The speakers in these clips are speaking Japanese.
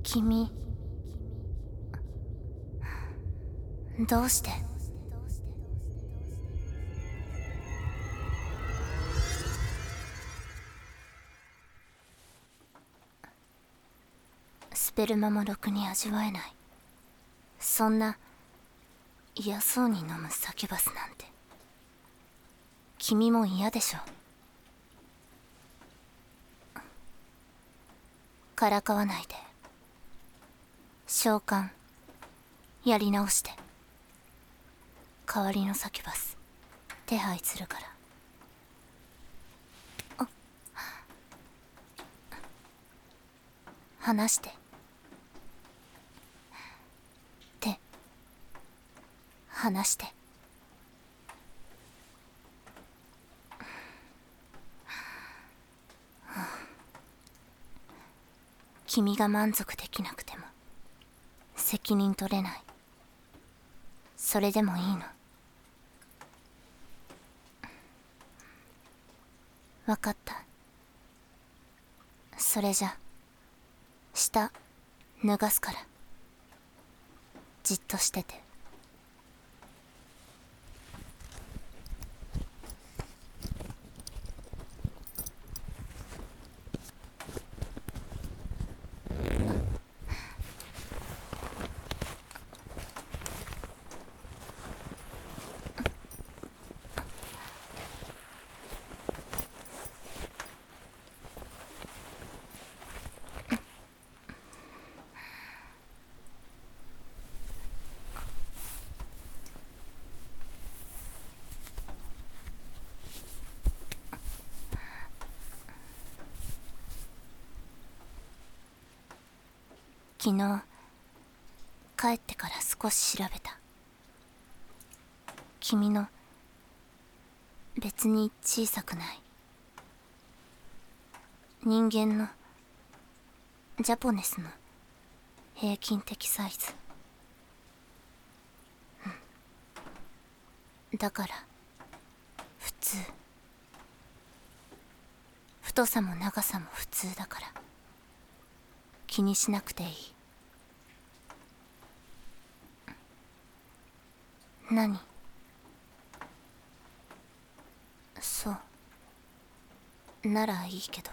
君、どうして？スペルマもろくに味わえない。そんな嫌そうに飲むサキュバスなんて君も嫌でしょ。からかわないで。召喚やり直して。代わりのサキュバス手配するから。話して。手離して。君が満足できなくても責任取れない。それでもいいの？分かった。それじゃ下脱がすからじっとしてて。昨日帰ってから少し調べた。君の別に小さくない。人間のジャポネスの平均的サイズ。だから普通。太さも長さも普通だから気にしなくていい。何？そうならいいけど。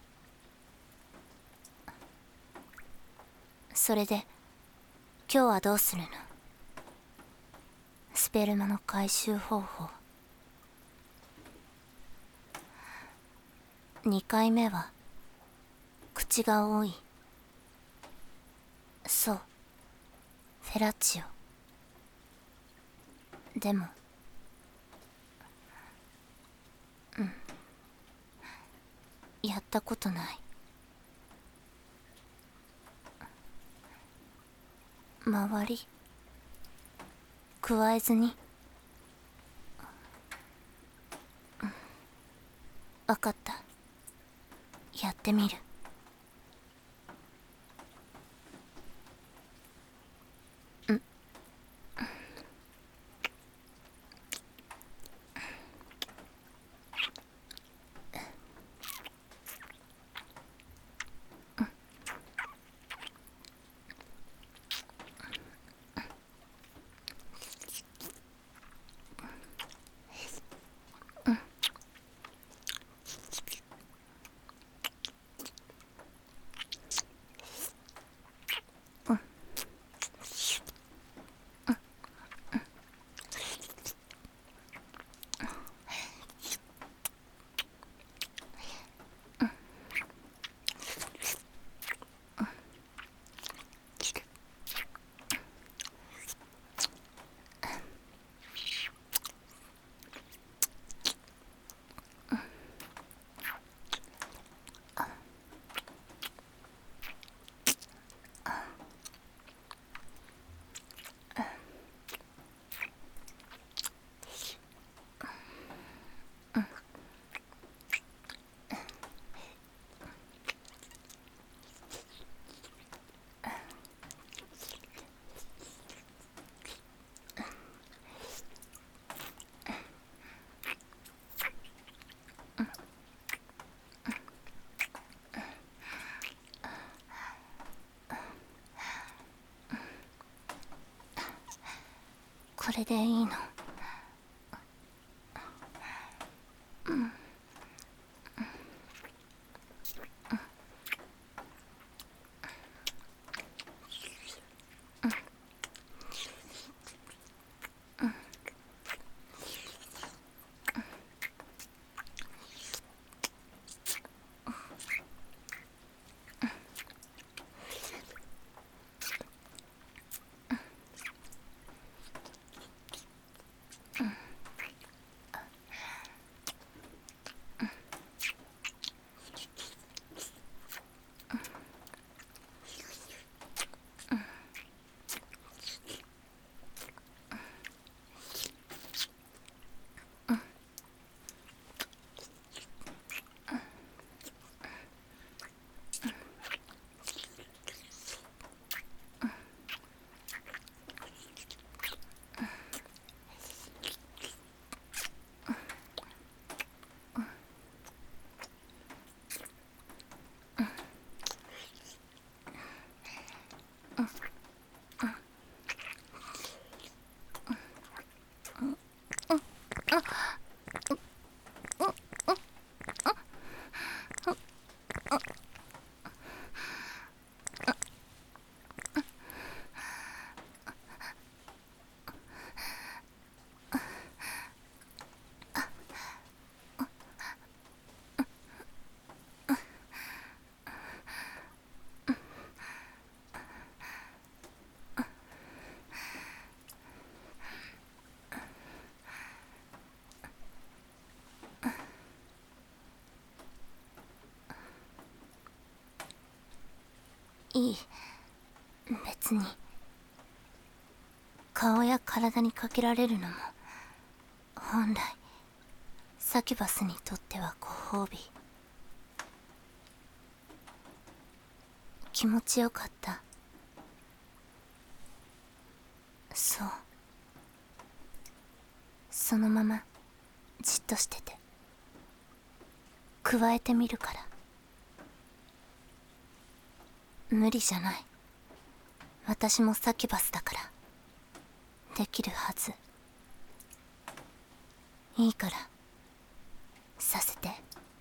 それで今日はどうするの？スペルマの回収方法。2回目は口が多い。そう、フェラチオ。でもやったことない。周り加えずに。分かった。やってみる。 これでいいの？いい、別に。顔や体にかけられるのも本来サキュバスにとってはご褒美。気持ちよかった。そう、そのままじっとしてて。加えてみるから。無理じゃない。私もサキュバスだからできるはず。いいからさせて。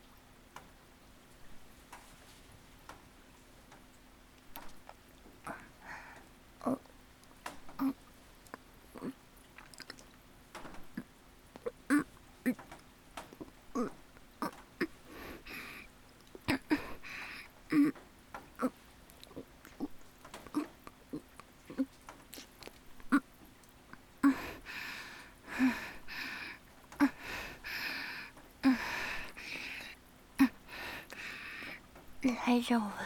大丈夫。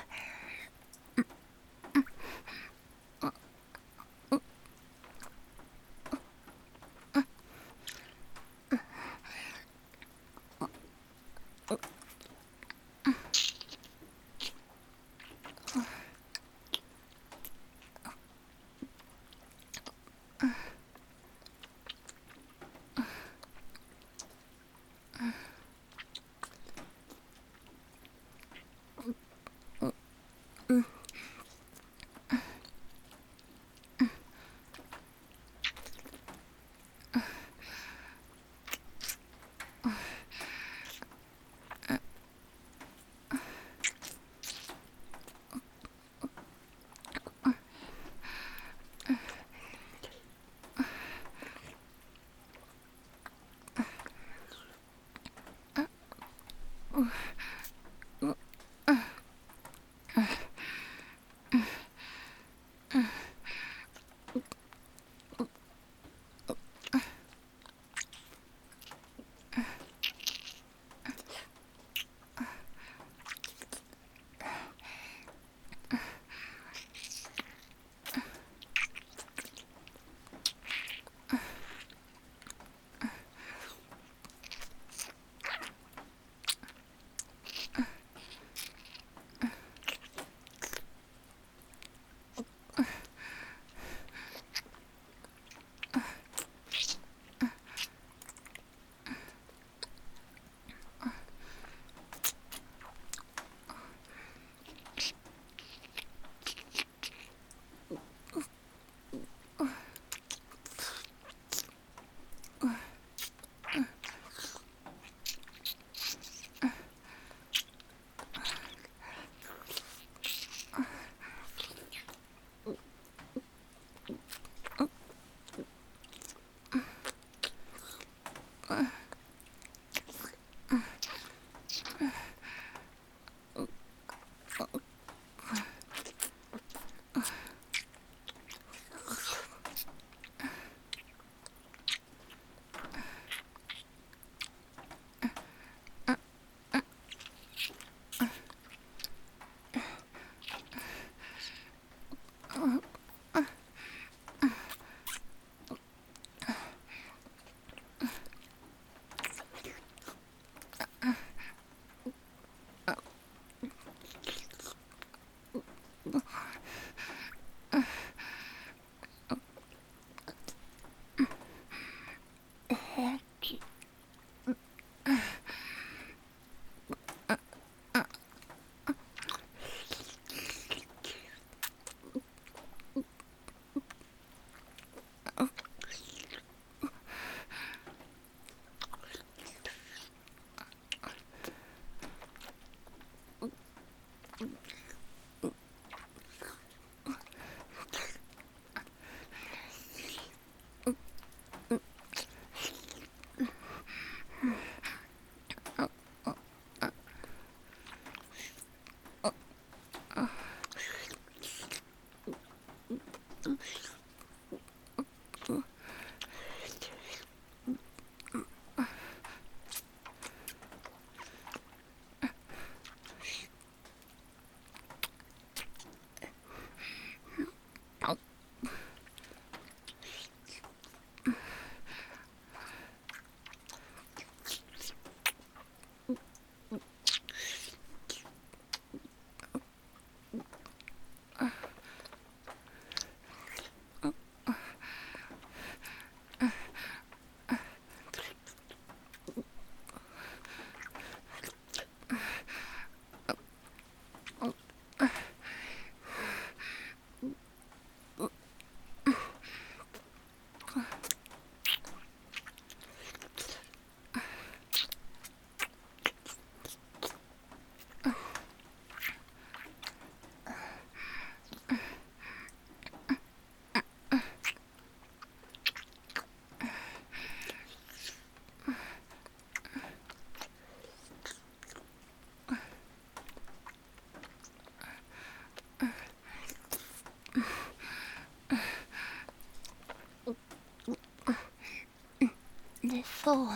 そう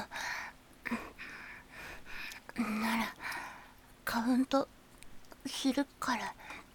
ならカウントするから、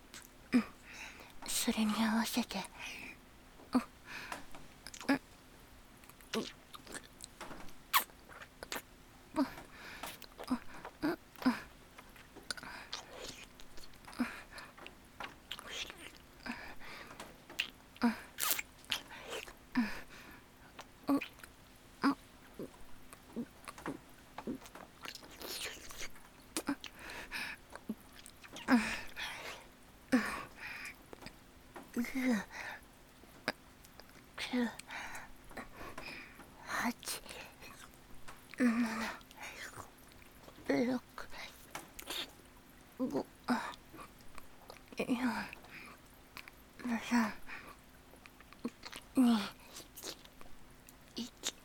それに合わせて。9、8、7、6、5、4、3、2、1。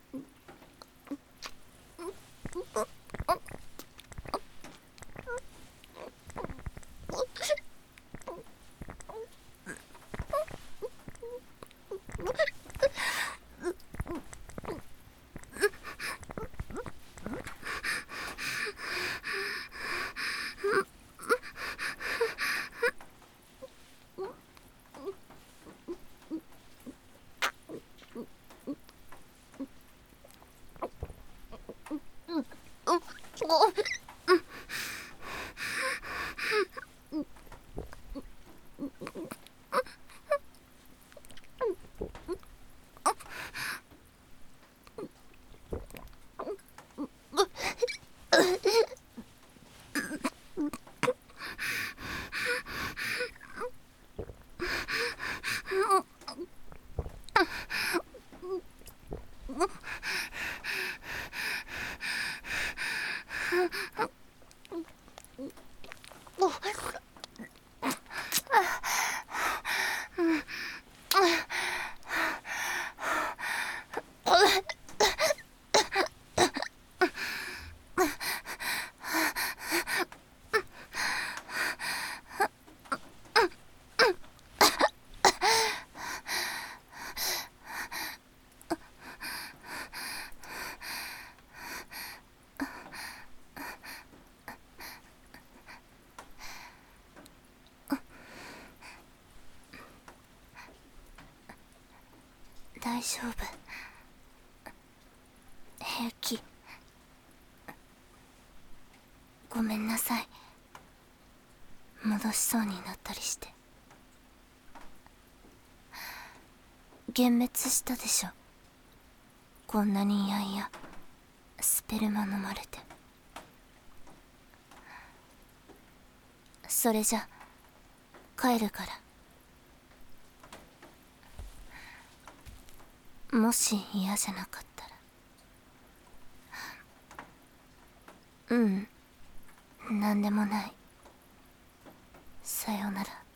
大丈夫、平気。ごめんなさい、戻しそうになったりして。幻滅したでしょ、こんなにいやいやスペルマ飲まれて。それじゃ帰るから、もし嫌じゃなかったら。なんでもない。さよなら。